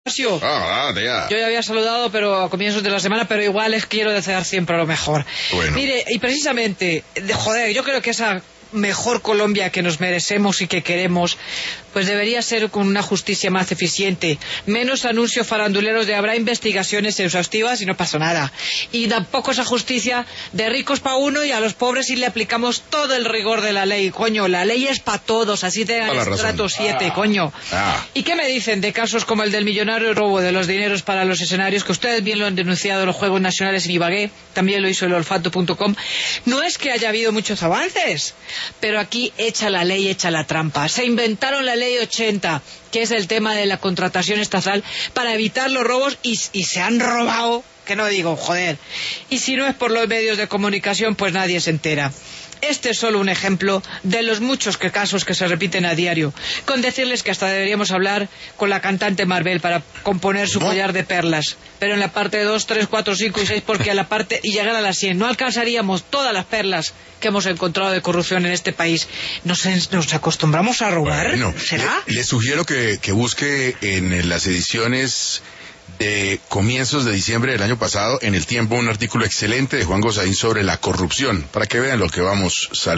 Yo ya había saludado pero a comienzos de la semana, pero igual les quiero desear siempre lo mejor. Bueno. Mire, y precisamente, yo creo que esa mejor Colombia que nos merecemos y que queremos, pues debería ser con una justicia más eficiente, menos anuncios faranduleros de habrá investigaciones exhaustivas y no pasó nada, y tampoco esa justicia de ricos para uno y a los pobres si le aplicamos todo el rigor de la ley. Coño, la ley es para todos, así tengan estrato 7, coño. ¿Y qué me dicen de casos como el del millonario robo de los dineros para los escenarios, que ustedes bien lo han denunciado en los Juegos Nacionales en Ibagué, también lo hizo el olfato.com? No es que haya habido muchos avances, pero aquí echa la ley, echa la trampa. Se inventaron la ley 80, que es el tema de la contratación estatal, para evitar los robos y se han robado, que no digo, joder. Y si no es por los medios de comunicación, pues nadie se entera. Este es solo un ejemplo de los muchos casos que se repiten a diario. Con decirles que hasta deberíamos hablar con la cantante Maribel para componer su collar de perlas. Pero en la parte 2, 3, 4, 5 y 6, porque y llegar a las 100 no alcanzaríamos todas las perlas que hemos encontrado de corrupción en este país. ¿Nos acostumbramos a robar? Bueno, ¿será? Le sugiero que busque en las ediciones de comienzos de diciembre del año pasado, en El Tiempo, un artículo excelente de Juan Gosaín sobre la corrupción, para que vean lo que vamos